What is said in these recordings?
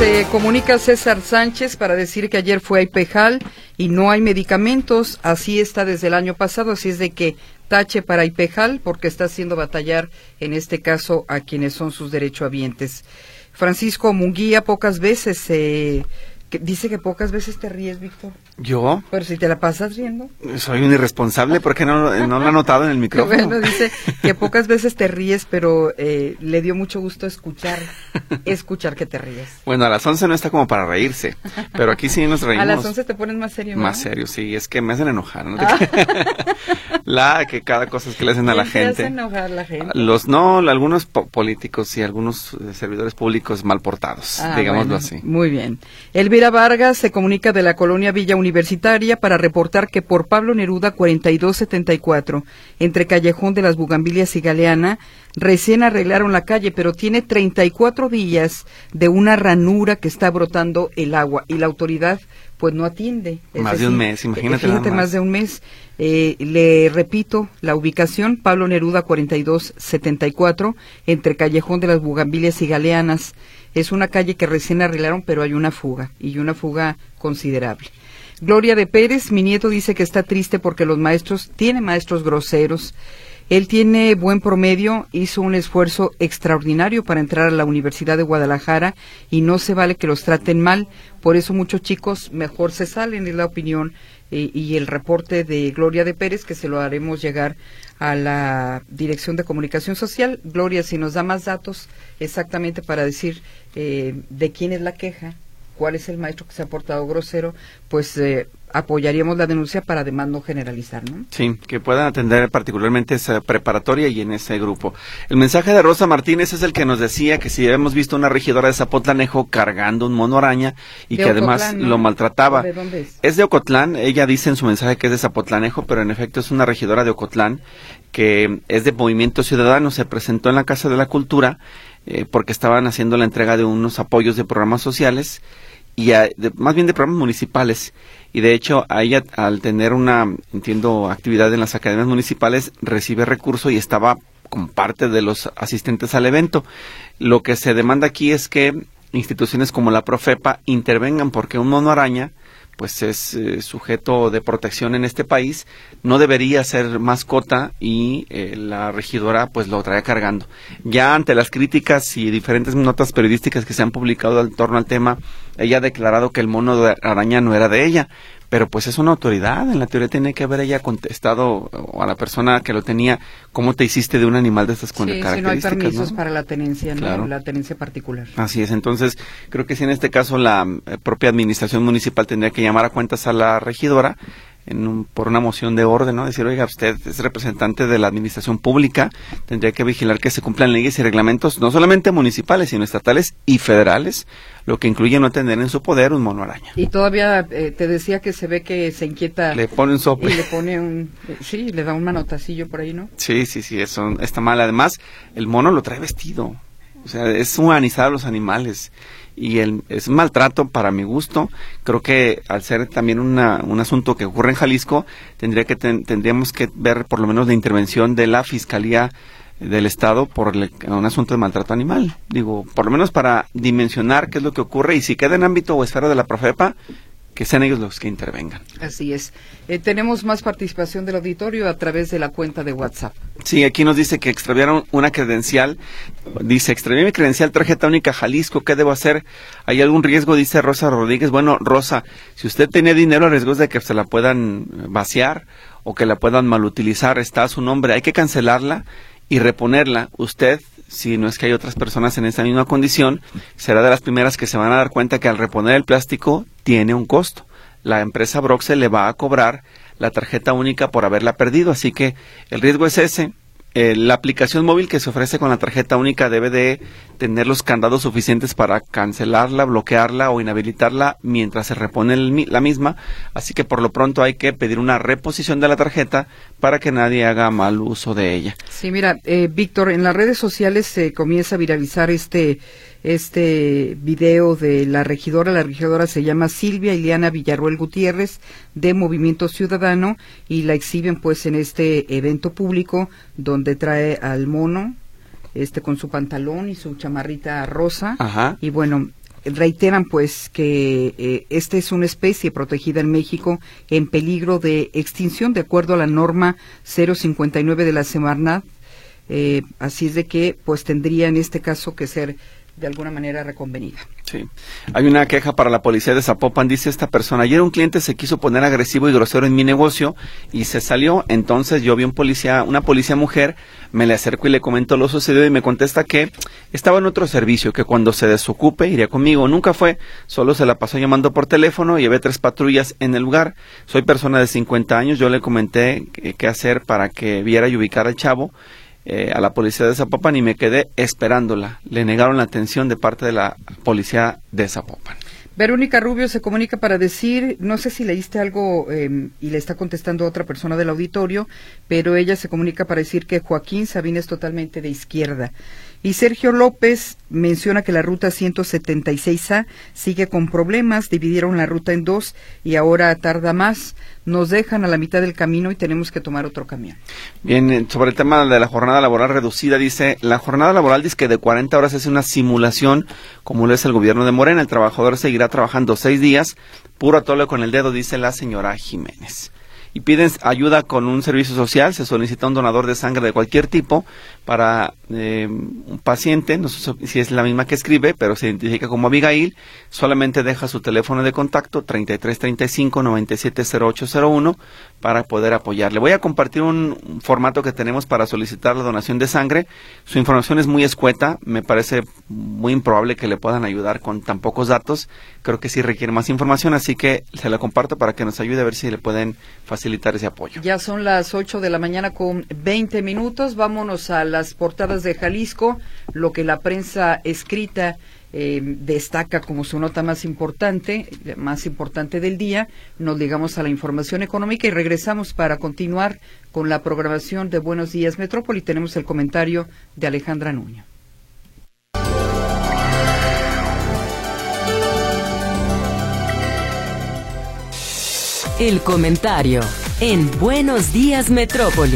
Se comunica César Sánchez para decir que ayer fue a Ipejal y no hay medicamentos, así está desde el año pasado, así es de que tache para Ipejal porque está haciendo batallar en este caso a quienes son sus derechohabientes. Francisco Munguía pocas veces dice que pocas veces te ríes, Víctor. ¿Yo? Pero si te la pasas riendo. Soy un irresponsable, ¿por qué no lo ha notado en el micrófono? Bueno, dice que pocas veces te ríes, pero le dio mucho gusto escuchar que te ríes. Bueno, a las 11 no está como para reírse, pero aquí sí nos reímos. A las 11 te pones más serio, ¿no? Más serio, sí, es que me hacen enojar, ¿no? Que cada cosa es que le hacen a la gente. ¿Te hacen enojar la gente? Algunos políticos y algunos servidores públicos mal portados, digámoslo así. Muy bien. Elvira Vargas se comunica de la colonia Villa Universitaria para reportar que por Pablo Neruda 4274, entre Callejón de las Bugambilias y Galeana, recién arreglaron la calle, pero tiene 34 días de una ranura que está brotando el agua y la autoridad pues no atiende. Más de un mes, imagínate. Fíjate, más de un mes. Le repito, la ubicación, Pablo Neruda 4274, entre Callejón de las Bugambilias y Galeanas. Es una calle que recién arreglaron, pero hay una fuga, y una fuga considerable. Gloria de Pérez, mi nieto dice que está triste porque tiene maestros groseros. Él tiene buen promedio, hizo un esfuerzo extraordinario para entrar a la Universidad de Guadalajara y no se vale que los traten mal, por eso muchos chicos mejor se salen, es la opinión y el reporte de Gloria de Pérez, que se lo haremos llegar a la Dirección de Comunicación Social. Gloria, si nos da más datos exactamente para decir de quién es la queja, cuál es el maestro que se ha portado grosero, pues apoyaríamos la denuncia para además no generalizar, ¿no? Sí, que puedan atender particularmente esa preparatoria y en ese grupo. El mensaje de Rosa Martínez es el que nos decía que si hemos visto una regidora de Zapotlanejo cargando un mono araña y que Ocotlán, además ¿no? lo maltrataba. ¿De dónde es? Es de Ocotlán, ella dice en su mensaje que es de Zapotlanejo, pero en efecto es una regidora de Ocotlán que es de Movimiento Ciudadano, se presentó en la Casa de la Cultura porque estaban haciendo la entrega de unos apoyos de programas sociales y más bien de programas municipales, y de hecho a ella, al tener actividad en las academias municipales, recibe recurso y estaba como parte de los asistentes al evento. Lo que se demanda aquí es que instituciones como la Profepa intervengan, porque un mono araña pues es sujeto de protección en este país, no debería ser mascota y la regidora pues lo trae cargando. Ya ante las críticas y diferentes notas periodísticas que se han publicado en torno al tema, ella ha declarado que el mono de araña no era de ella, pero pues es una autoridad, en la teoría tiene que haber ella contestado a la persona que lo tenía, ¿cómo te hiciste de un animal de estas características? Si no hay permisos, ¿no? Para la tenencia, ¿no? Claro. La tenencia particular. Así es, entonces creo que sí, en este caso la propia administración municipal tendría que llamar a cuentas a la regidora por una moción de orden, ¿no? Decir, oiga, usted es representante de la administración pública, tendría que vigilar que se cumplan leyes y reglamentos, no solamente municipales, sino estatales y federales, lo que incluye no tener en su poder un mono araña. Y todavía te decía que se ve que se inquieta. Le pone un sope. Y le pone le da un manotacillo por ahí, ¿no? Sí, eso está mal. Además, el mono lo trae vestido. O sea, es humanizar a los animales. Y es un maltrato para mi gusto. Creo que al ser también un asunto que ocurre en Jalisco, tendríamos que ver por lo menos la intervención de la Fiscalía del Estado por un asunto de maltrato animal. Digo, por lo menos para dimensionar qué es lo que ocurre, y si queda en ámbito o esfera de la Profepa, que sean ellos los que intervengan. Así es. Tenemos más participación del auditorio a través de la cuenta de WhatsApp. Sí, aquí nos dice que extraviaron una credencial. Dice, extravié mi credencial tarjeta única Jalisco, ¿qué debo hacer? ¿Hay algún riesgo? Dice Rosa Rodríguez. Bueno, Rosa, si usted tiene dinero, el riesgo es de que se la puedan vaciar o que la puedan malutilizar. Está a su nombre, hay que cancelarla y reponerla. Usted, si no es que hay otras personas en esa misma condición, será de las primeras que se van a dar cuenta que al reponer el plástico tiene un costo. La empresa Broxel le va a cobrar la tarjeta única por haberla perdido, así que el riesgo es ese. La aplicación móvil que se ofrece con la tarjeta única debe de tener los candados suficientes para cancelarla, bloquearla o inhabilitarla mientras se repone la misma, así que por lo pronto hay que pedir una reposición de la tarjeta para que nadie haga mal uso de ella. Sí, mira, Víctor, en las redes sociales se comienza a viralizar este video de la regidora se llama Silvia Ileana Villarroel Gutiérrez, de Movimiento Ciudadano, y la exhiben pues en este evento público donde trae al mono con su pantalón y su chamarrita rosa. Ajá. Y bueno, reiteran pues que esta es una especie protegida en México en peligro de extinción de acuerdo a la norma 059 de la Semarnat, así es de que pues tendría en este caso que ser de alguna manera reconvenida. Sí. Hay una queja para la policía de Zapopan, dice esta persona: ayer un cliente se quiso poner agresivo y grosero en mi negocio y se salió. Entonces yo vi una policía mujer, me le acerco y le comento lo sucedido y me contesta que estaba en otro servicio, que cuando se desocupe iría conmigo. Nunca fue, solo se la pasó llamando por teléfono y llevé 3 patrullas en el lugar. Soy persona de 50 años, yo le comenté qué hacer para que viera y ubicara al chavo. A la policía de Zapopan y me quedé esperándola. Le negaron la atención de parte de la policía de Zapopan. Verónica Rubio se comunica para decir, no sé si leíste algo y le está contestando otra persona del auditorio, pero ella se comunica para decir que Joaquín Sabina es totalmente de izquierda. Y Sergio López menciona que la ruta 176A sigue con problemas, dividieron la ruta en 2 y ahora tarda más. Nos dejan a la mitad del camino y tenemos que tomar otro camión. Bien, sobre el tema de la jornada laboral reducida, dice, la jornada laboral dice que de 40 horas es una simulación, como lo es el gobierno de Morena. El trabajador seguirá trabajando 6 días, puro atole con el dedo, dice la señora Jiménez. Y piden ayuda con un servicio social, se solicita un donador de sangre de cualquier tipo para un paciente, no sé si es la misma que escribe, pero se identifica como Abigail, solamente deja su teléfono de contacto 3335-970801 para poder apoyarle. Voy a compartir un formato que tenemos para solicitar la donación de sangre. Su información es muy escueta, me parece muy improbable que le puedan ayudar con tan pocos datos, creo que sí requiere más información, así que se la comparto para que nos ayude a ver si le pueden facilitar ese apoyo. Ya son las 8 de la mañana con 20 minutos, vámonos a las portadas de Jalisco, lo que la prensa escrita destaca como su nota más importante del día. Nos ligamos a la información económica y regresamos para continuar con la programación de Buenos Días Metrópoli. Tenemos el comentario de Alejandra Nuño. El comentario en Buenos Días Metrópoli.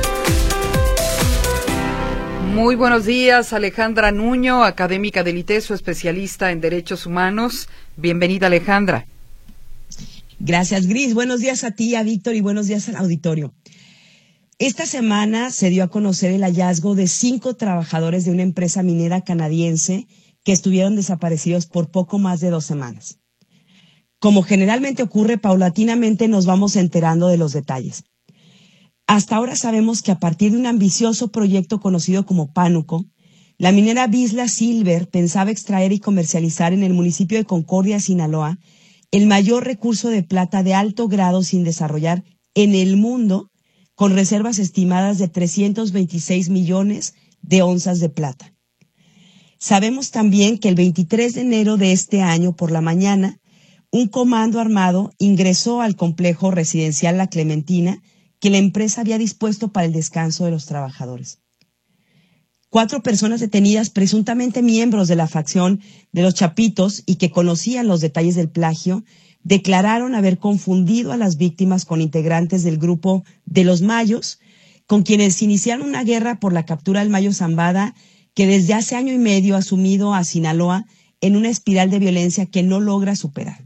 Muy buenos días, Alejandra Nuño, académica del ITESO, especialista en Derechos Humanos. Bienvenida, Alejandra. Gracias, Gris. Buenos días a ti, a Víctor, y buenos días al auditorio. Esta semana se dio a conocer el hallazgo de 5 trabajadores de una empresa minera canadiense que estuvieron desaparecidos por poco más de 2 semanas. Como generalmente ocurre, paulatinamente nos vamos enterando de los detalles. Hasta ahora sabemos que a partir de un ambicioso proyecto conocido como Pánuco, la minera Vizsla Silver pensaba extraer y comercializar en el municipio de Concordia, Sinaloa, el mayor recurso de plata de alto grado sin desarrollar en el mundo, con reservas estimadas de 326 millones de onzas de plata. Sabemos también que el 23 de enero de este año por la mañana, un comando armado ingresó al complejo residencial La Clementina que la empresa había dispuesto para el descanso de los trabajadores. 4 personas detenidas, presuntamente miembros de la facción de los Chapitos y que conocían los detalles del plagio, declararon haber confundido a las víctimas con integrantes del grupo de los Mayos, con quienes iniciaron una guerra por la captura del Mayo Zambada, que desde hace año y medio ha sumido a Sinaloa en una espiral de violencia que no logra superar.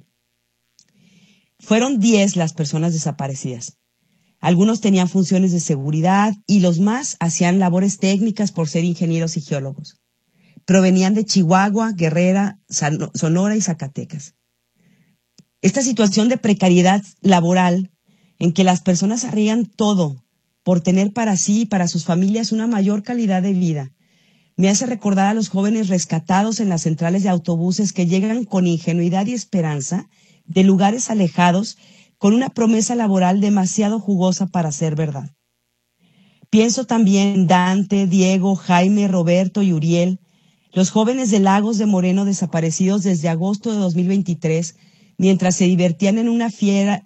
Fueron 10 las personas desaparecidas. Algunos tenían funciones de seguridad y los más hacían labores técnicas por ser ingenieros y geólogos. Provenían de Chihuahua, Guerrera, Sonora y Zacatecas. Esta situación de precariedad laboral en que las personas arriesgan todo por tener para sí y para sus familias una mayor calidad de vida, me hace recordar a los jóvenes rescatados en las centrales de autobuses que llegan con ingenuidad y esperanza de lugares alejados con una promesa laboral demasiado jugosa para ser verdad. Pienso también en Dante, Diego, Jaime, Roberto y Uriel, los jóvenes de Lagos de Moreno desaparecidos desde agosto de 2023, mientras se divertían en una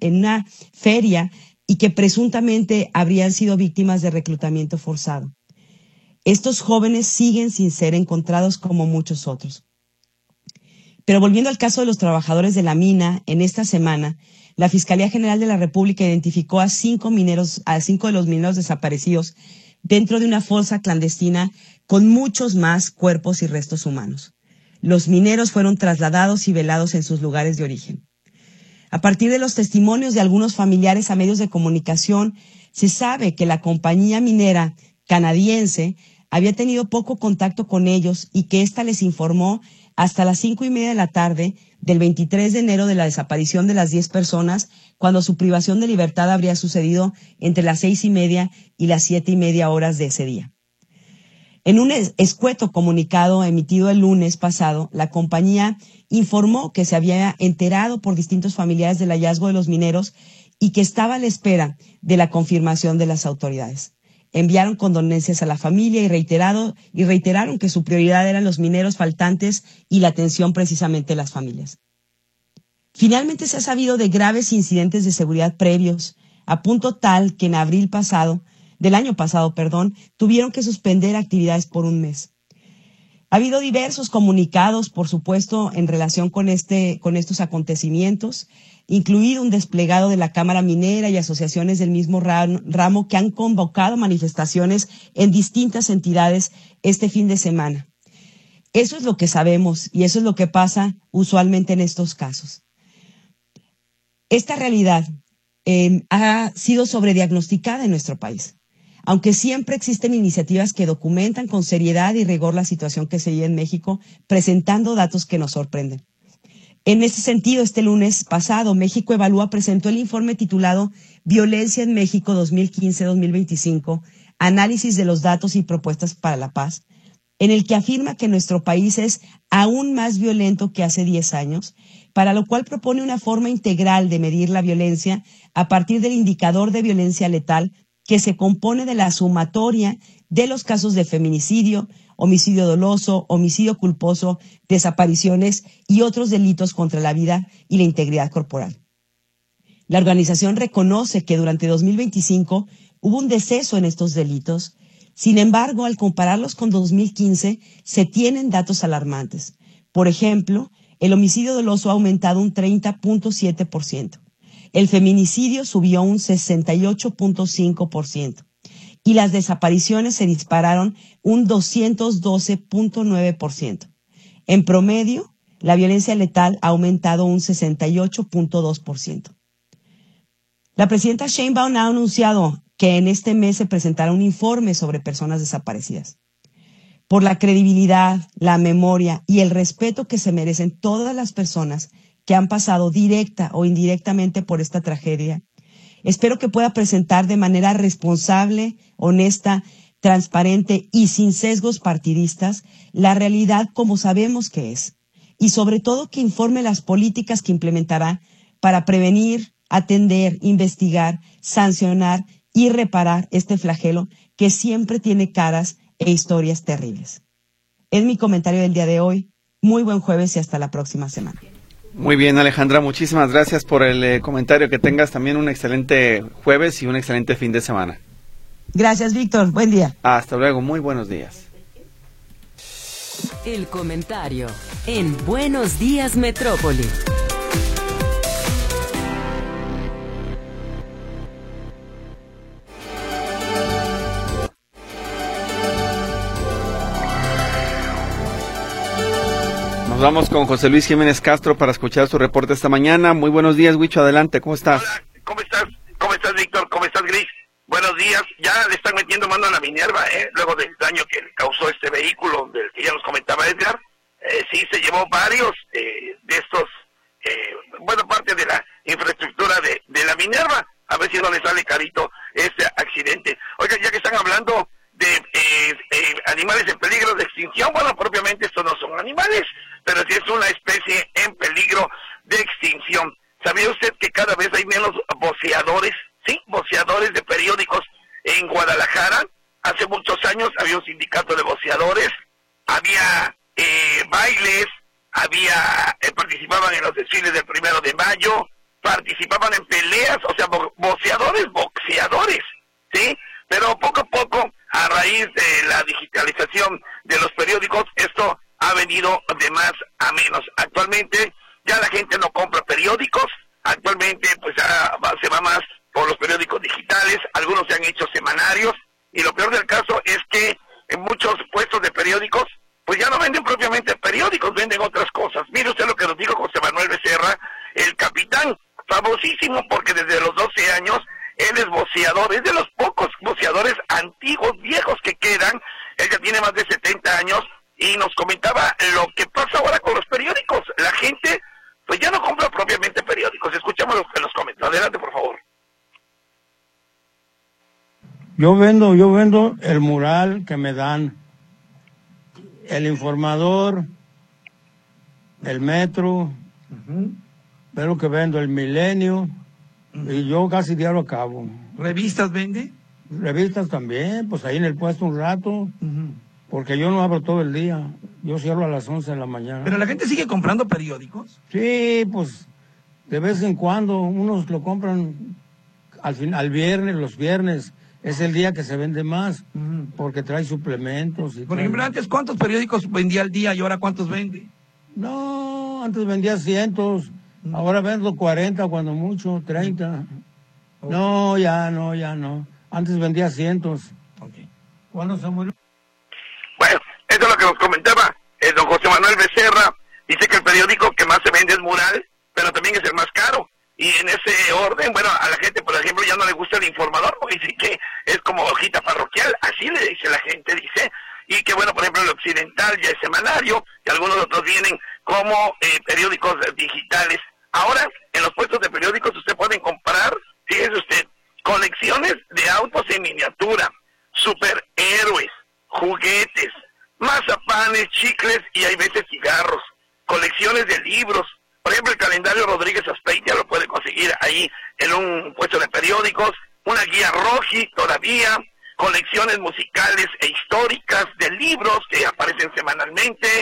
feria y que presuntamente habrían sido víctimas de reclutamiento forzado. Estos jóvenes siguen sin ser encontrados como muchos otros. Pero volviendo al caso de los trabajadores de la mina, en esta semana, la Fiscalía General de la República identificó a 5 de los mineros desaparecidos dentro de una fosa clandestina con muchos más cuerpos y restos humanos. los mineros fueron trasladados y velados en sus lugares de origen. A partir de los testimonios de algunos familiares a medios de comunicación, se sabe que la compañía minera canadiense había tenido poco contacto con ellos y que ésta les informó hasta las 5:30 de la tarde del 23 de enero de la desaparición de las 10 personas, cuando su privación de libertad habría sucedido entre las 6:30 y las 7:30 horas de ese día. En un escueto comunicado emitido el lunes pasado, la compañía informó que se había enterado por distintos familiares del hallazgo de los mineros y que estaba a la espera de la confirmación de las autoridades. Enviaron condolencias a la familia y reiteraron que su prioridad eran los mineros faltantes y la atención precisamente de las familias. Finalmente se ha sabido de graves incidentes de seguridad previos, a punto tal que en abril del año pasado, tuvieron que suspender actividades por un mes. Ha habido diversos comunicados, por supuesto, en relación con estos acontecimientos, incluido un desplegado de la Cámara Minera y asociaciones del mismo ramo que han convocado manifestaciones en distintas entidades este fin de semana. Eso es lo que sabemos y eso es lo que pasa usualmente en estos casos. Esta realidad ha sido sobrediagnosticada en nuestro país. Aunque siempre existen iniciativas que documentan con seriedad y rigor la situación que se vive en México, presentando datos que nos sorprenden. En ese sentido, este lunes pasado, México Evalúa presentó el informe titulado Violencia en México 2015-2025, Análisis de los datos y propuestas para la paz, en el que afirma que nuestro país es aún más violento que hace 10 años, para lo cual propone una forma integral de medir la violencia a partir del indicador de violencia letal, que se compone de la sumatoria de los casos de feminicidio, homicidio doloso, homicidio culposo, desapariciones y otros delitos contra la vida y la integridad corporal. La organización reconoce que durante 2025 hubo un deceso en estos delitos. Sin embargo, al compararlos con 2015, se tienen datos alarmantes. Por ejemplo, el homicidio doloso ha aumentado un 30.7%. El feminicidio subió un 68.5% y las desapariciones se dispararon un 212.9%. En promedio, la violencia letal ha aumentado un 68.2%. La presidenta Sheinbaum ha anunciado que en este mes se presentará un informe sobre personas desaparecidas. Por la credibilidad, la memoria y el respeto que se merecen todas las personas que han pasado directa o indirectamente por esta tragedia, espero que pueda presentar de manera responsable, honesta, transparente y sin sesgos partidistas la realidad como sabemos que es, y sobre todo que informe las políticas que implementará para prevenir, atender, investigar, sancionar y reparar este flagelo que siempre tiene caras e historias terribles. Es mi comentario del día de hoy. Muy buen jueves y hasta la próxima semana. Muy bien, Alejandra, muchísimas gracias por el comentario. Que tengas también un excelente jueves y un excelente fin de semana. Gracias, Víctor. Buen día. Hasta luego. Muy buenos días. El comentario en Buenos Días Metrópoli. Nos vamos con José Luis Jiménez Castro para escuchar su reporte esta mañana. Muy buenos días, Huicho, adelante, ¿cómo estás? Hola, ¿cómo estás? ¿Cómo estás, Víctor? ¿Cómo estás, Gris? Buenos días. Ya le están metiendo mano a la Minerva, luego del daño que le causó este vehículo, del que ya nos comentaba Edgar. Sí, se llevó varios de estos, parte de la infraestructura de la Minerva. A ver si no le sale carito este accidente. Oiga, ya que están hablando de animales en peligro de extinción, bueno, propiamente estos no son animales, pero sí es una especie en peligro de extinción. ¿Sabía usted que cada vez hay menos voceadores? Sí, voceadores de periódicos en Guadalajara. Hace muchos años había un sindicato de voceadores, había bailes, participaban en los desfiles del 1 de mayo, participaban en peleas, o sea, boxeadores, ¿sí? Pero poco a poco, a raíz de la digitalización de los periódicos, esto ha venido de más a menos. Actualmente ya la gente no compra periódicos, actualmente pues se va más por los periódicos digitales, algunos se han hecho semanarios, y lo peor del caso es que en muchos puestos de periódicos pues ya no venden propiamente periódicos, venden otras cosas. Mire usted lo que nos dijo José Manuel Becerra, el capitán, famosísimo porque desde los 12 años él es boxeador, es de los pocos boxeadores antiguos, viejos que quedan. Él ya tiene más de 70 años y nos comentaba lo que pasa ahora con los periódicos. La gente pues ya no compra propiamente periódicos. Escuchamos lo que nos comentó. Adelante, por favor. Yo vendo el mural que me dan, el Informador, el Metro, es lo que vendo, el Milenio, y yo casi diario acabo. ¿Revistas vende? Revistas también, pues ahí en el puesto un rato, porque yo no abro todo el día, yo cierro a las 11 de la mañana. ¿Pero la gente sigue comprando periódicos? Sí, pues de vez en cuando, unos lo compran al viernes, los viernes. Es el día que se vende más, porque trae suplementos. Por ejemplo, antes, ¿cuántos periódicos vendía al día y ahora cuántos vende? No, antes vendía cientos, ahora vendo 40, cuando mucho, 30. Okay. No, ya no. Antes vendía cientos. Okay. ¿Cuándo se murió? Bueno, eso es lo que nos comentaba don José Manuel Becerra. Dice que el periódico que más se vende es Mural, pero también es el más caro. Y en ese orden, bueno, a la gente, por ejemplo, ya no le gusta el Informador, porque dice que es como hojita parroquial, así le dice la gente, dice. Y que, bueno, por ejemplo, el Occidental ya es semanario, y algunos otros vienen como periódicos digitales. Ahora, en los puestos de periódicos usted puede comprar, fíjese usted, colecciones de autos en miniatura, superhéroes, juguetes, mazapanes, chicles y hay veces cigarros, colecciones de libros. Por ejemplo, el calendario Rodríguez Aspeitia lo puede conseguir ahí en un puesto de periódicos, una guía Roji todavía, colecciones musicales e históricas de libros que aparecen semanalmente,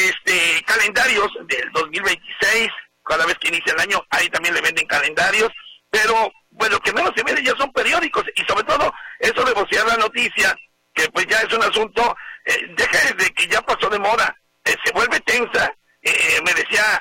calendarios del 2026, cada vez que inicia el año, ahí también le venden calendarios, pero bueno, lo que menos se vende ya son periódicos, y sobre todo eso de vocear la noticia, que pues ya es un asunto, deja de que ya pasó de moda, se vuelve tensa. Me decía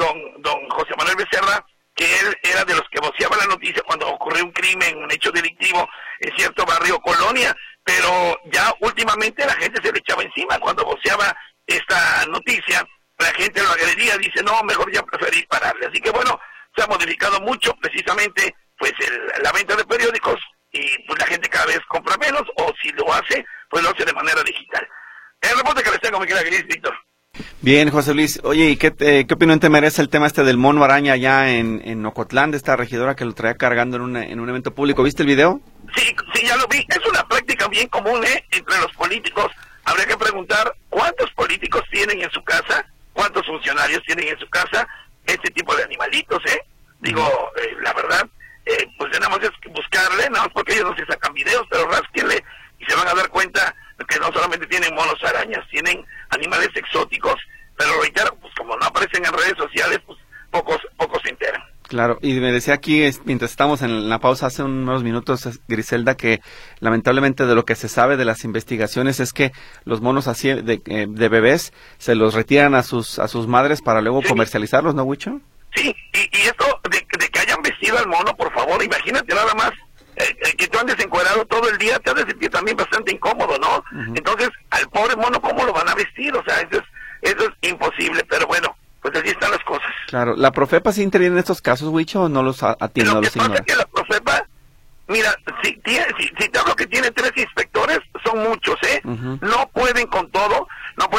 don José Manuel Becerra que él era de los que voceaba la noticia cuando ocurrió un crimen, un hecho delictivo en cierto barrio Colonia, pero ya últimamente la gente se le echaba encima cuando voceaba esta noticia, la gente lo agredía, dice no, mejor ya preferí pararle. Así que bueno, se ha modificado mucho precisamente pues la venta de periódicos y pues la gente cada vez compra menos, o si lo hace, pues lo hace de manera digital. El reporte que les tengo, mi querida Gris, Víctor. Bien, José Luis. Oye, ¿y qué opinión te merece el tema del mono araña allá en Ocotlán, de esta regidora que lo traía cargando en un evento público? ¿Viste el video? Sí, ya lo vi. Es una práctica bien común entre los políticos. Habría que preguntar cuántos políticos tienen en su casa, cuántos funcionarios tienen en su casa este tipo de animalitos, Digo, la verdad, pues nada más es buscarle, nada más porque ellos no se sacan videos, pero rásquenle y se van a dar cuenta que no solamente tienen monos arañas, tienen animales exóticos, pero reitero, pues como no aparecen en redes sociales, pues pocos se enteran. Claro, y me decía aquí, mientras estamos en la pausa hace unos minutos, Griselda, que lamentablemente de lo que se sabe de las investigaciones es que los monos así de bebés se los retiran a sus madres para luego comercializarlos, ¿no, Huicho? Sí, y esto de que hayan vestido al mono, por favor, imagínate nada más, que tú andes encuadrado todo el día, te has de sentir también bastante incómodo, ¿no? Entonces, al pobre mono, ¿cómo lo van a vestir? O sea, eso es imposible, pero bueno, pues así están las cosas. Claro, ¿la Profepa sí interviene en estos casos, Huicho, o no los atiende? Lo que pasa es que la Profepa, mira, si te hablo que tiene 3 inspectores, son muchos, No pueden con todo,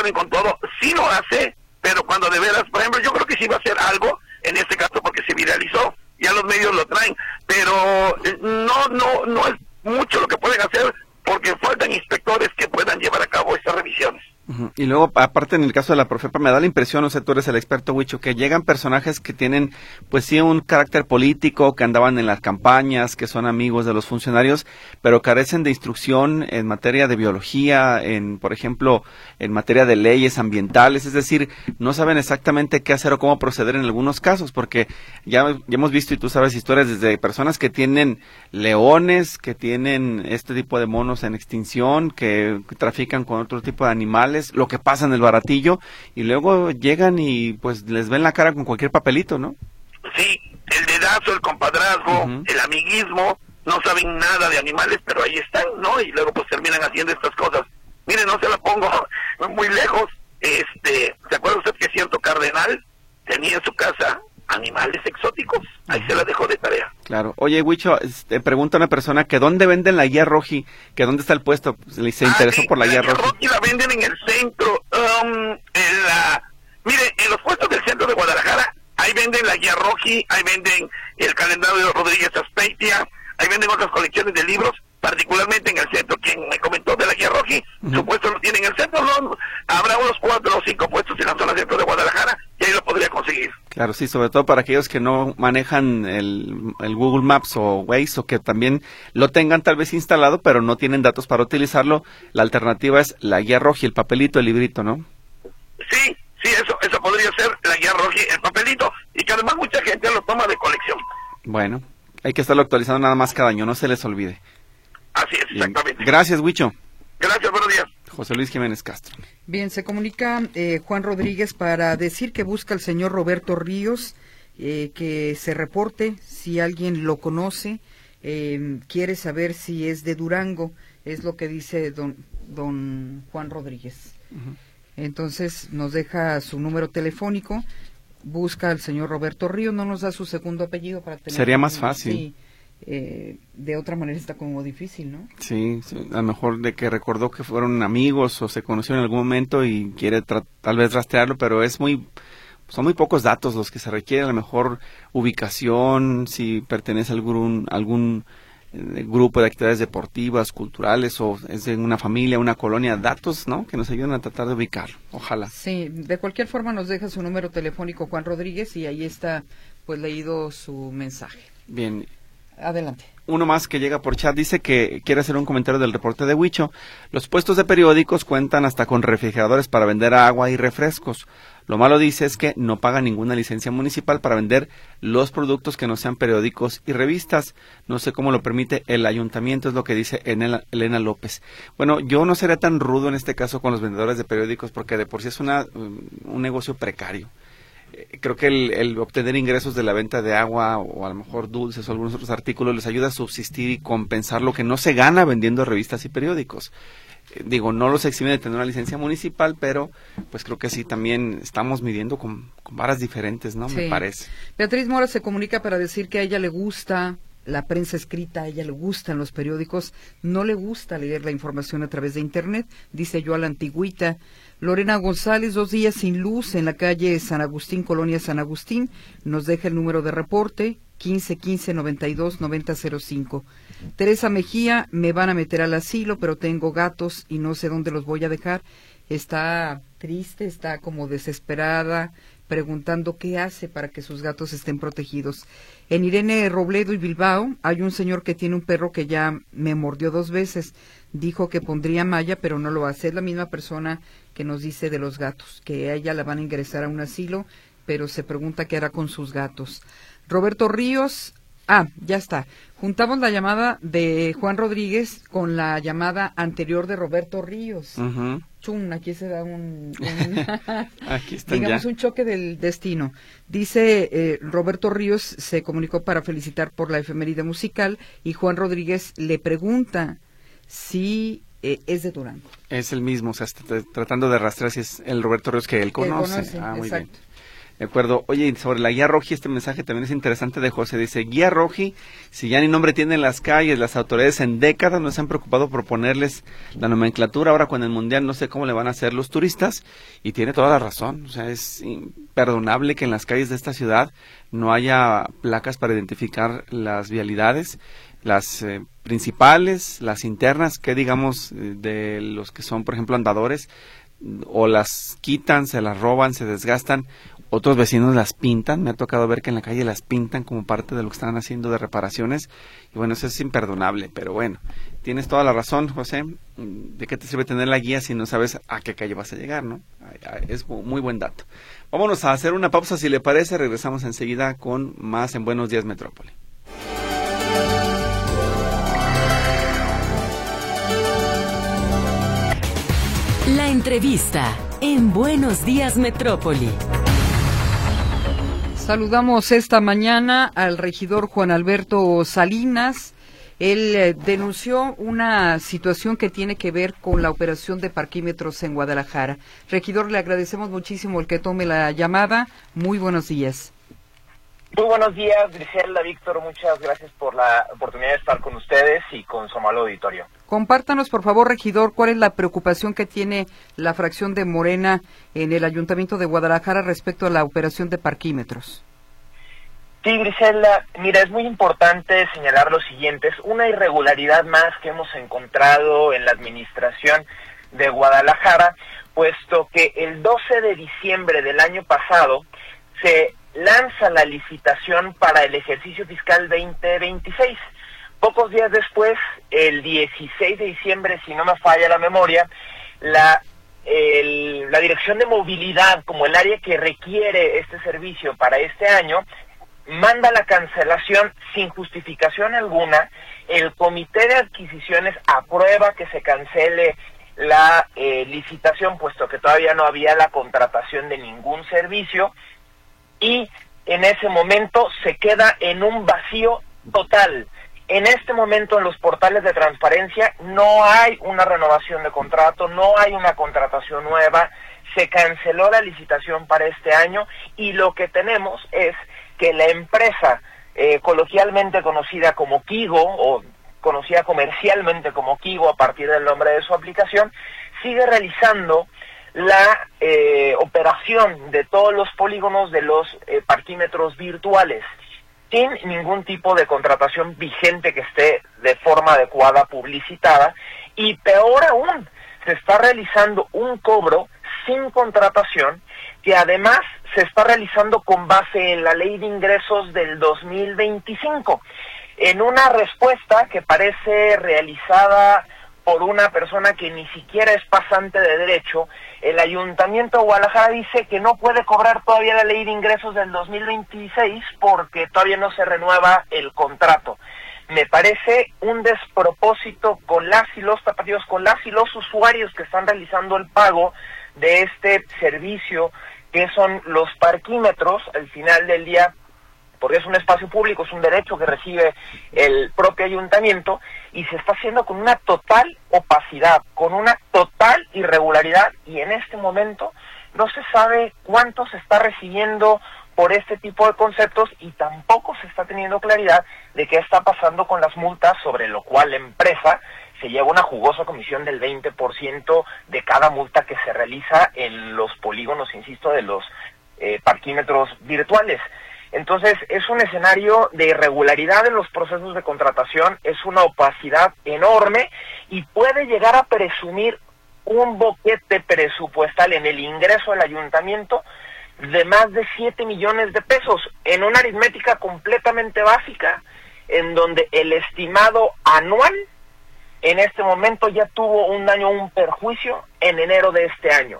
sí lo hace, pero cuando de veras, por ejemplo, yo creo que sí va a hacer algo, en este caso porque se viralizó, ya los medios lo traen, pero no es mucho lo que pueden hacer porque faltan inspectores que puedan llevar a cabo estas revisiones. Y luego, aparte en el caso de la Profepa, me da la impresión, no sé, tú eres el experto, Huicho, que llegan personajes que tienen, pues sí, un carácter político, que andaban en las campañas, que son amigos de los funcionarios, pero carecen de instrucción en materia de biología, por ejemplo, en materia de leyes ambientales, es decir, no saben exactamente qué hacer o cómo proceder en algunos casos, porque ya hemos visto, y tú sabes, historias desde personas que tienen leones, que tienen este tipo de monos en extinción, que trafican con otro tipo de animales, lo que pasa en el baratillo, y luego llegan y pues les ven la cara con cualquier papelito, ¿no? Sí, el dedazo, el compadrazgo, el amiguismo, no saben nada de animales, pero ahí están, ¿no? Y luego pues terminan haciendo estas cosas. Mire, no se la pongo muy lejos, ¿se acuerda usted que cierto cardenal tenía en su casa animales exóticos. Ahí se la dejó de tarea. Claro. Oye, Huicho, pregunta una persona que dónde venden la guía Roji, que dónde está el puesto. Se interesó por la guía Roji. La venden en el centro. Mire, en los puestos del centro de Guadalajara, ahí venden la guía Roji, ahí venden el calendario de Rodríguez Aspeitia, ahí venden otras colecciones de libros, particularmente en el centro. Quien me comentó de la guía Roji, su puesto lo tiene en el centro, ¿no? Habrá unos 4 o 5 puestos en la zona centro de Guadalajara, y ahí lo podría conseguir. Claro, sí, sobre todo para aquellos que no manejan el Google Maps o Waze, o que también lo tengan tal vez instalado, pero no tienen datos para utilizarlo. La alternativa es la guía Roji, el papelito, el librito, ¿no? Sí, eso podría ser la guía Roji, el papelito, y que además mucha gente lo toma de colección. Bueno, hay que estarlo actualizando nada más cada año, no se les olvide. Así es, exactamente. Gracias, Huicho. Gracias, buenos días. José Luis Jiménez Castro. Bien, se comunica Juan Rodríguez para decir que busca al señor Roberto Ríos, que se reporte si alguien lo conoce, quiere saber si es de Durango, es lo que dice don Juan Rodríguez. Entonces nos deja su número telefónico, busca al señor Roberto Ríos, no nos da su segundo apellido para tener... Sería más fácil. Sí, de otra manera está como difícil, ¿no? Sí, a lo mejor de que recordó que fueron amigos o se conocieron en algún momento y quiere tal vez rastrearlo, pero son muy pocos datos los que se requieren, a lo mejor ubicación, si pertenece a algún grupo de actividades deportivas, culturales, o es de una familia, una colonia, datos, ¿no? Que nos ayuden a tratar de ubicarlo, ojalá. Sí, de cualquier forma nos deja su número telefónico Juan Rodríguez y ahí está pues leído su mensaje. Bien. Adelante. Uno más que llega por chat dice que quiere hacer un comentario del reporte de Huicho. Los puestos de periódicos cuentan hasta con refrigeradores para vender agua y refrescos. Lo malo, dice, es que no pagan ninguna licencia municipal para vender los productos que no sean periódicos y revistas. No sé cómo lo permite el ayuntamiento, es lo que dice Elena López. Bueno, yo no seré tan rudo en este caso con los vendedores de periódicos porque de por sí es un negocio precario. Creo que el obtener ingresos de la venta de agua o a lo mejor dulces o algunos otros artículos les ayuda a subsistir y compensar lo que no se gana vendiendo revistas y periódicos. Digo, no los exime de tener una licencia municipal, pero pues creo que sí, también estamos midiendo con varas diferentes, ¿no? Sí. Me parece. Beatriz Mora se comunica para decir que a ella le gusta la prensa escrita, a ella le gustan los periódicos, no le gusta leer la información a través de Internet, dice yo a la antigüita. Lorena González, 2 días sin luz en la calle San Agustín, Colonia San Agustín, nos deja el número de reporte, 1515-92-9005. Teresa Mejía, me van a meter al asilo, pero tengo gatos y no sé dónde los voy a dejar. Está triste, está como desesperada, preguntando qué hace para que sus gatos estén protegidos. En Irene Robledo y Bilbao hay un señor que tiene un perro que ya me mordió 2 veces. Dijo que pondría malla, pero no lo hace. Es la misma persona que nos dice de los gatos, que a ella la van a ingresar a un asilo, pero se pregunta qué hará con sus gatos. Roberto Ríos, ya está. Juntamos la llamada de Juan Rodríguez con la llamada anterior de Roberto Ríos. Chum, aquí se da aquí están digamos ya. Un choque del destino. Dice Roberto Ríos se comunicó para felicitar por la efeméride musical y Juan Rodríguez le pregunta si es de Durango. Es el mismo, o sea, está tratando de rastrear si es el Roberto Ríos que él conoce. Muy exacto. Bien. De acuerdo. Oye, sobre la guía Roji, este mensaje también es interesante de José. Dice, guía Roji, si ya ni nombre tienen las calles, las autoridades en décadas no se han preocupado por ponerles la nomenclatura. Ahora con el Mundial no sé cómo le van a hacer los turistas. Y tiene toda la razón. O sea, es imperdonable que en las calles de esta ciudad no haya placas para identificar las vialidades, las principales, las internas, que digamos de los que son, por ejemplo, andadores, o las quitan, se las roban, se desgastan. Otros vecinos las pintan, me ha tocado ver que en la calle las pintan como parte de lo que están haciendo de reparaciones, y bueno, eso es imperdonable, pero bueno, tienes toda la razón, José. ¿De qué te sirve tener la guía si no sabes a qué calle vas a llegar, no? Es muy buen dato. Vámonos a hacer una pausa, si le parece, regresamos enseguida con más en Buenos Días Metrópoli. La entrevista en Buenos Días Metrópoli. Saludamos esta mañana al regidor Juan Alberto Salinas, Él denunció una situación que tiene que ver con la operación de parquímetros en Guadalajara. Regidor, le agradecemos muchísimo el que tome la llamada. Muy buenos días. Muy buenos días, Griselda, Víctor, muchas gracias por la oportunidad de estar con ustedes y con su amable auditorio. Compártanos, por favor, regidor, cuál es la preocupación que tiene la fracción de Morena en el Ayuntamiento de Guadalajara respecto a la operación de parquímetros. Sí, Griselda, mira, es muy importante señalar lo siguiente, es una irregularidad más que hemos encontrado en la administración de Guadalajara, puesto que el 12 de diciembre del año pasado se lanza la licitación para el ejercicio fiscal 2026. Pocos días después, el 16 de diciembre, si no me falla la memoria, la Dirección de Movilidad, como el área que requiere este servicio para este año, manda la cancelación sin justificación alguna. El Comité de Adquisiciones aprueba que se cancele la licitación, puesto que todavía no había la contratación de ningún servicio, y en ese momento se queda en un vacío total. En este momento en los portales de transparencia no hay una renovación de contrato, no hay una contratación nueva, se canceló la licitación para este año y lo que tenemos es que la empresa coloquialmente conocida como Kigo, o conocida comercialmente como Kigo a partir del nombre de su aplicación, sigue realizando la operación de todos los polígonos de los parquímetros virtuales, sin ningún tipo de contratación vigente que esté de forma adecuada publicitada, y peor aún, se está realizando un cobro sin contratación, que además se está realizando con base en la Ley de Ingresos del 2025. En una respuesta que parece realizada por una persona que ni siquiera es pasante de derecho, el Ayuntamiento de Guadalajara dice que no puede cobrar todavía la Ley de Ingresos del 2026 porque todavía no se renueva el contrato. Me parece un despropósito con las y los tapatíos, con las y los usuarios que están realizando el pago de este servicio, que son los parquímetros, al final del día, porque es un espacio público, es un derecho que recibe el propio ayuntamiento, y se está haciendo con una total opacidad, con una total irregularidad, y en este momento no se sabe cuánto se está recibiendo por este tipo de conceptos, y tampoco se está teniendo claridad de qué está pasando con las multas, sobre lo cual la empresa se lleva una jugosa comisión del 20% de cada multa que se realiza en los polígonos, insisto, de los parquímetros virtuales. Entonces, es un escenario de irregularidad en los procesos de contratación, es una opacidad enorme y puede llegar a presumir un boquete presupuestal en el ingreso del ayuntamiento de más de 7 millones de pesos, en una aritmética completamente básica, en donde el estimado anual en este momento ya tuvo un daño, un perjuicio en enero de este año.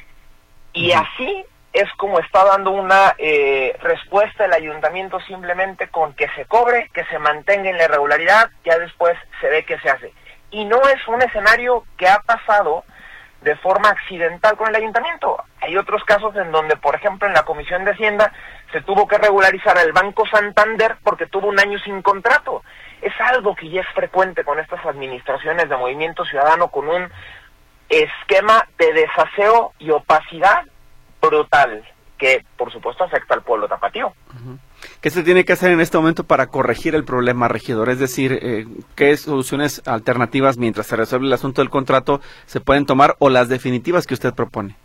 Y así es como está dando una respuesta el ayuntamiento, simplemente con que se cobre, que se mantenga en la irregularidad, ya después se ve qué se hace. Y no es un escenario que ha pasado de forma accidental con el ayuntamiento. Hay otros casos en donde, por ejemplo, en la Comisión de Hacienda se tuvo que regularizar el Banco Santander porque tuvo un año sin contrato. Es algo que ya es frecuente con estas administraciones de Movimiento Ciudadano, con un esquema de desaseo y opacidad brutal, que por supuesto afecta al pueblo tapatío. ¿Qué se tiene que hacer en este momento para corregir el problema, regidor? Es decir, ¿qué soluciones alternativas mientras se resuelve el asunto del contrato se pueden tomar, o las definitivas que usted propone?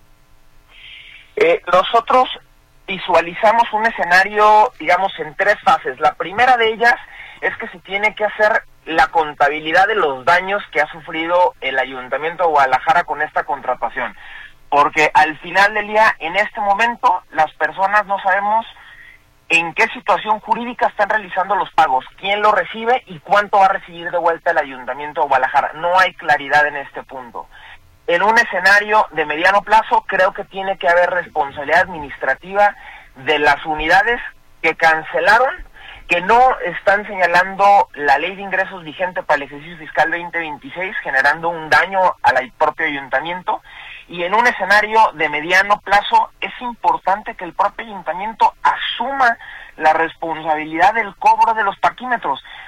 Nosotros visualizamos un escenario, digamos, en 3 fases. La primera de ellas es que se tiene que hacer la contabilidad de los daños que ha sufrido el Ayuntamiento de Guadalajara con esta contratación. Porque al final del día, en este momento, las personas no sabemos en qué situación jurídica están realizando los pagos, quién lo recibe y cuánto va a recibir de vuelta el Ayuntamiento de Guadalajara. No hay claridad en este punto. En un escenario de mediano plazo, creo que tiene que haber responsabilidad administrativa de las unidades que cancelaron, que no están señalando la Ley de Ingresos vigente para el ejercicio fiscal 2026, generando un daño al propio ayuntamiento. Y en un escenario de mediano plazo es importante que el propio ayuntamiento asuma la responsabilidad del cobro de los parquímetros,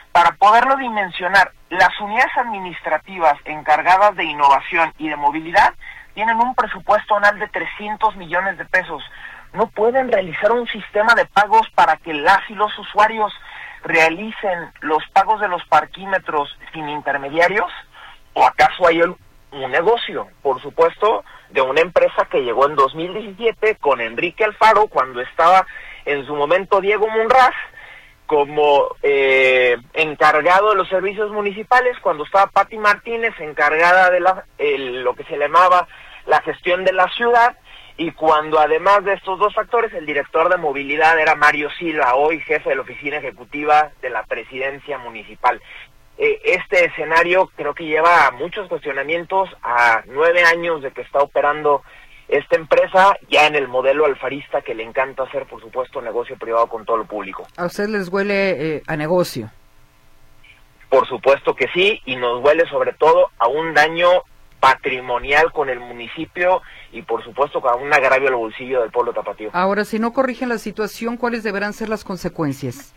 Para poderlo dimensionar, las unidades administrativas encargadas de innovación y de movilidad tienen un presupuesto anual de 300 millones de pesos. No pueden realizar un sistema de pagos para que las y los usuarios realicen los pagos de los parquímetros sin intermediarios. ¿O acaso hay un negocio? Por supuesto, de una empresa que llegó en 2017 con Enrique Alfaro, cuando estaba en su momento Diego Monraz como encargado de los servicios municipales, cuando estaba Pati Martínez encargada de lo que se llamaba la gestión de la ciudad, y cuando además de estos dos factores el director de movilidad era Mario Silva, hoy jefe de la oficina ejecutiva de la presidencia municipal. Este escenario creo que lleva muchos cuestionamientos a 9 años de que está operando esta empresa, ya en el modelo alfarista que le encanta hacer, por supuesto, negocio privado con todo lo público. ¿A usted les huele a negocio? Por supuesto que sí, y nos huele sobre todo a un daño patrimonial con el municipio y por supuesto con un agravio al bolsillo del pueblo tapatío. Ahora, si no corrigen la situación, ¿cuáles deberán ser las consecuencias?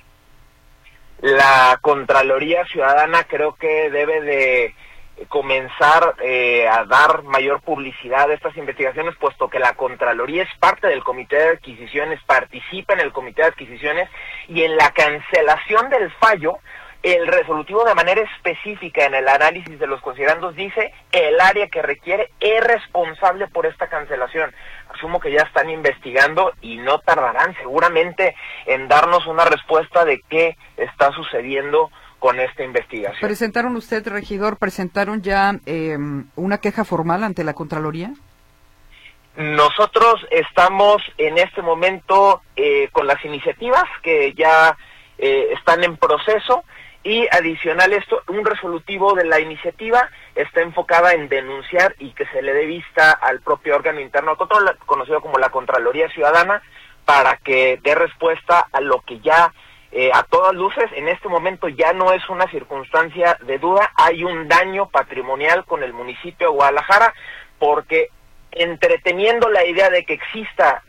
La Contraloría Ciudadana creo que debe de comenzar a dar mayor publicidad a estas investigaciones, puesto que la Contraloría es parte del Comité de Adquisiciones, participa en el Comité de Adquisiciones, y en la cancelación del fallo, el resolutivo de manera específica en el análisis de los considerandos dice el área que requiere es responsable por esta cancelación. Asumo que ya están investigando y no tardarán seguramente en darnos una respuesta de qué está sucediendo con esta investigación. ¿Presentaron usted, regidor, ya una queja formal ante la Contraloría? Nosotros estamos en este momento con las iniciativas que ya están en proceso, y adicional a esto, un resolutivo de la iniciativa está enfocada en denunciar y que se le dé vista al propio órgano interno conocido como la Contraloría Ciudadana, para que dé respuesta a lo que ya a todas luces en este momento ya no es una circunstancia de duda. Hay un daño patrimonial con el municipio de Guadalajara, porque entreteniendo la idea de que exista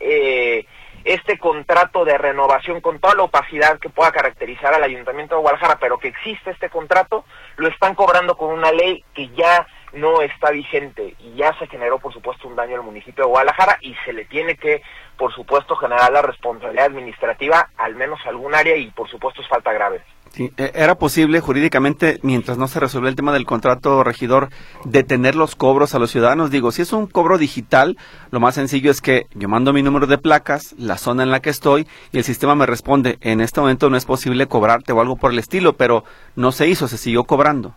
este contrato de renovación con toda la opacidad que pueda caracterizar al Ayuntamiento de Guadalajara, pero que existe este contrato, lo están cobrando con una ley que ya no está vigente, y ya se generó, por supuesto, un daño al municipio de Guadalajara, y se le tiene que, por supuesto, generar la responsabilidad administrativa, al menos a algún área, y por supuesto es falta grave. Sí, ¿era posible jurídicamente, mientras no se resuelve el tema del contrato, regidor, detener los cobros a los ciudadanos? Digo, si es un cobro digital, lo más sencillo es que yo mando mi número de placas, la zona en la que estoy, y el sistema me responde, en este momento no es posible cobrarte o algo por el estilo, pero no se hizo, se siguió cobrando.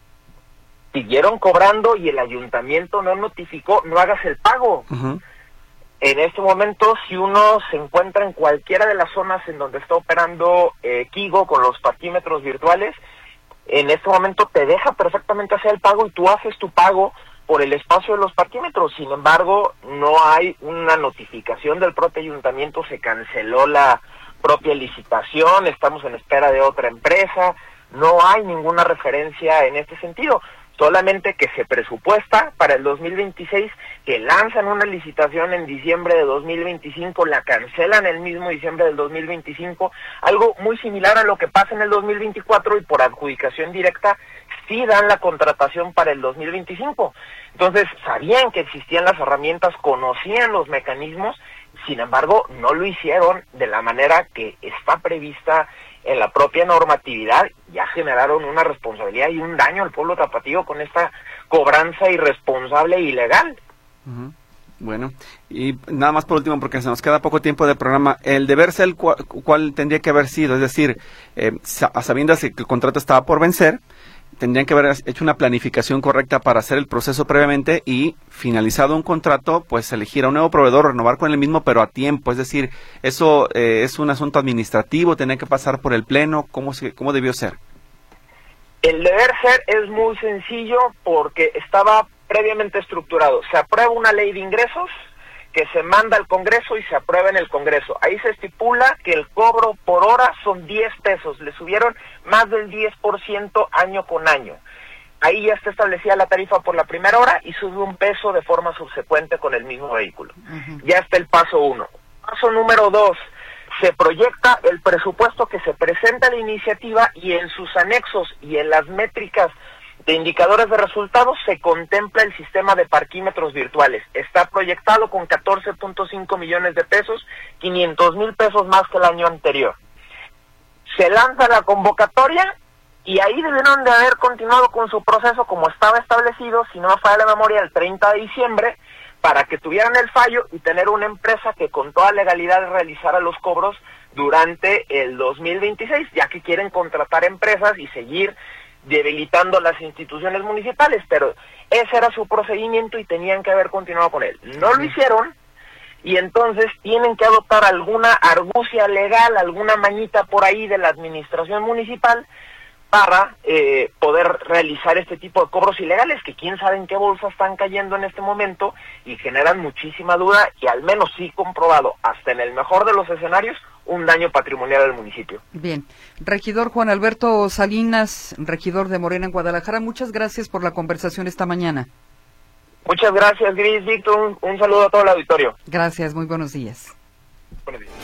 Siguieron cobrando y el ayuntamiento no notificó, no hagas el pago. Uh-huh. En este momento, si uno se encuentra en cualquiera de las zonas en donde está operando Kigo con los parquímetros virtuales, en este momento te deja perfectamente hacer el pago y tú haces tu pago por el espacio de los parquímetros. Sin embargo, no hay una notificación del propio ayuntamiento, se canceló la propia licitación, estamos en espera de otra empresa, no hay ninguna referencia en este sentido. Solamente que se presupuesta para el 2026, que lanzan una licitación en diciembre de 2025, la cancelan el mismo diciembre del 2025, algo muy similar a lo que pasa en el 2024, y por adjudicación directa sí dan la contratación para el 2025. Entonces, sabían que existían las herramientas, conocían los mecanismos, sin embargo, no lo hicieron de la manera que está prevista en la propia normatividad. Ya generaron una responsabilidad y un daño al pueblo tapatío con esta cobranza irresponsable e ilegal. Uh-huh. Bueno, y nada más por último, porque se nos queda poco tiempo de programa, el deber ser cuál tendría que haber sido, es decir, sabiendo que el contrato estaba por vencer, tendrían que haber hecho una planificación correcta para hacer el proceso previamente, y finalizado un contrato, pues elegir a un nuevo proveedor, renovar con el mismo, pero a tiempo. Es decir, eso es un asunto administrativo, tenía que pasar por el pleno. ¿Cómo debió ser? El deber ser es muy sencillo, porque estaba previamente estructurado. Se aprueba una ley de ingresos que se manda al Congreso y se aprueba en el Congreso. Ahí se estipula que el cobro por hora son 10 pesos. Le subieron más del 10% año con año. Ahí ya está establecida la tarifa por la primera hora y sube un peso de forma subsecuente con el mismo vehículo. Uh-huh. Ya está el paso 1. Paso número 2. se proyecta el presupuesto que se presenta a la iniciativa y en sus anexos y en las métricas de indicadores de resultados se contempla el sistema de parquímetros virtuales. Está proyectado con 14.5 millones de pesos, 500 mil pesos más que el año anterior. Se lanza la convocatoria y ahí debieron de haber continuado con su proceso como estaba establecido, si no me falla la memoria, el 30 de diciembre, para que tuvieran el fallo y tener una empresa que con toda legalidad realizara los cobros durante el 2026, ya que quieren contratar empresas y seguir debilitando las instituciones municipales, pero ese era su procedimiento y tenían que haber continuado con él. No lo hicieron y entonces tienen que adoptar alguna argucia legal, alguna mañita por ahí de la administración municipal para poder realizar este tipo de cobros ilegales, que quién sabe en qué bolsa están cayendo en este momento y generan muchísima duda y al menos sí comprobado, hasta en el mejor de los escenarios, un daño patrimonial al municipio. Bien. Regidor Juan Alberto Salinas, regidor de Morena en Guadalajara, muchas gracias por la conversación esta mañana. Muchas gracias, Gris, Víctor, un saludo a todo el auditorio. Gracias, muy buenos días. Buenos días.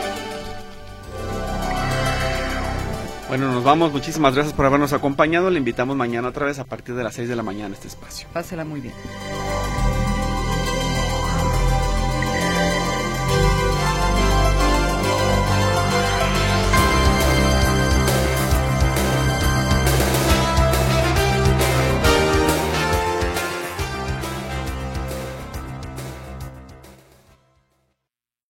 Bueno, nos vamos. Muchísimas gracias por habernos acompañado. Le invitamos mañana otra vez a partir de las 6 de la mañana a este espacio. Pásela muy bien.